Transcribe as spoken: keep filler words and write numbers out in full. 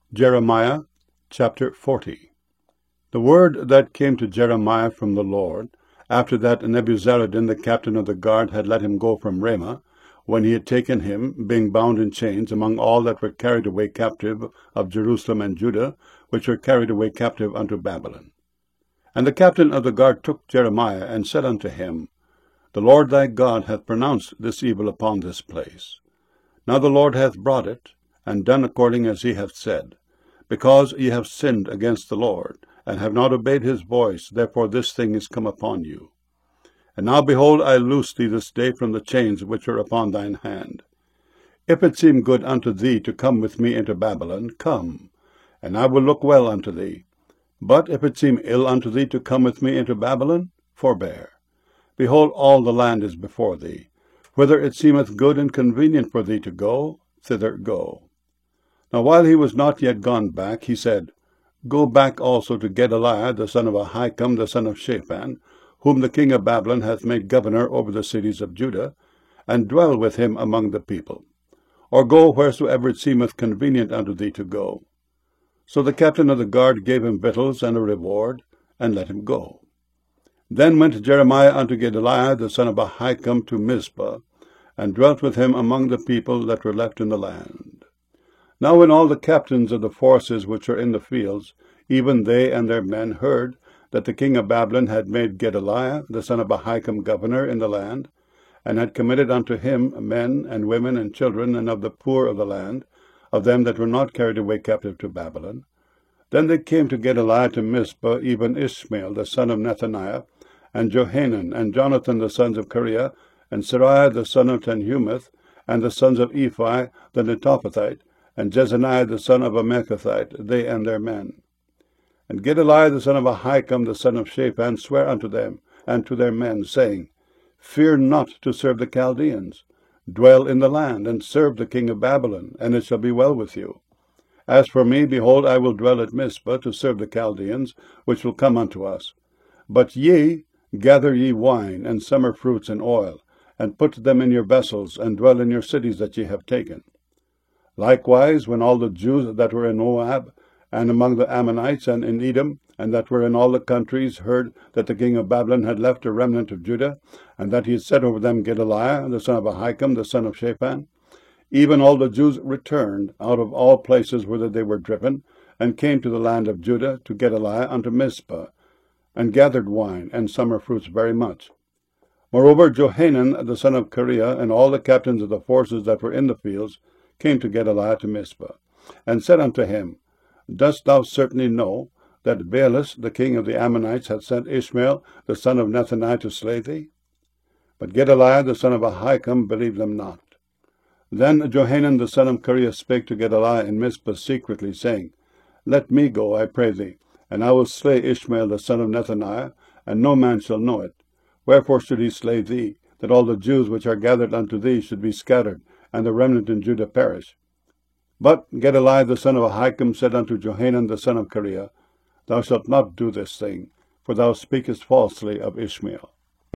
Jeremiah chapter forty. The word that came to Jeremiah from the Lord, after that Nebuzaradan the captain of the guard had let him go from Ramah, when he had taken him, being bound in chains, among all that were carried away captive of Jerusalem and Judah, which were carried away captive unto Babylon. And the captain of the guard took Jeremiah, and said unto him, The Lord thy God hath pronounced this evil upon this place. Now the Lord hath brought it, and done according as he hath said. Because ye have sinned against the Lord, and have not obeyed his voice, therefore this thing is come upon you. And now, behold, I loose thee this day from the chains which are upon thine hand. If it seem good unto thee to come with me into Babylon, come, and I will look well unto thee. But if it seem ill unto thee to come with me into Babylon, forbear. Behold, all the land is before thee. Whither it seemeth good and convenient for thee to go, thither go. Now while he was not yet gone back, he said, Go back also to Gedaliah the son of Ahikam the son of Shaphan, whom the king of Babylon hath made governor over the cities of Judah, and dwell with him among the people. Or go wheresoever it seemeth convenient unto thee to go. So the captain of the guard gave him victuals and a reward, and let him go. Then went Jeremiah unto Gedaliah the son of Ahikam to Mizpah, and dwelt with him among the people that were left in the land. Now when all the captains of the forces which were in the fields, even they and their men, heard that the king of Babylon had made Gedaliah the son of Ahikam governor in the land, and had committed unto him men and women and children, and of the poor of the land, of them that were not carried away captive to Babylon, then they came to Gedaliah to Mizpah, even Ishmael the son of Nethaniah, and Johanan, and Jonathan the sons of Kareah, and Seraiah the son of Tanhumeth, and the sons of Ephi the Netophathite, and Jezaniah the son of a Mechathite, they and their men. And Gedaliah the son of Ahikam the son of Shaphan sware unto them and to their men, saying, Fear not to serve the Chaldeans. Dwell in the land, and serve the king of Babylon, and it shall be well with you. As for me, behold, I will dwell at Mizpah to serve the Chaldeans, which will come unto us. But ye, gather ye wine, and summer fruits, and oil, and put them in your vessels, and dwell in your cities that ye have taken. Likewise, when all the Jews that were in Moab, and among the Ammonites, and in Edom, and that were in all the countries, heard that the king of Babylon had left a remnant of Judah, and that he had set over them Gedaliah the son of Ahikam the son of Shaphan, even all the Jews returned out of all places whither they were driven, and came to the land of Judah to Gedaliah unto Mizpah, and gathered wine and summer fruits very much. Moreover, Johanan the son of Kareah, and all the captains of the forces that were in the fields, came to Gedaliah to Mizpah, and said unto him, Dost thou certainly know that Baalis the king of the Ammonites hath sent Ishmael the son of Nethaniah to slay thee? But Gedaliah the son of Ahikam believed them not. Then Johanan the son of Kareah spake to Gedaliah in Mizpah secretly, saying, Let me go, I pray thee, and I will slay Ishmael the son of Nethaniah, and no man shall know it. Wherefore should he slay thee, that all the Jews which are gathered unto thee should be scattered, and the remnant in Judah perish? But Gedaliah the son of Ahikam said unto Johanan the son of Kareah, Thou shalt not do this thing, for thou speakest falsely of Ishmael.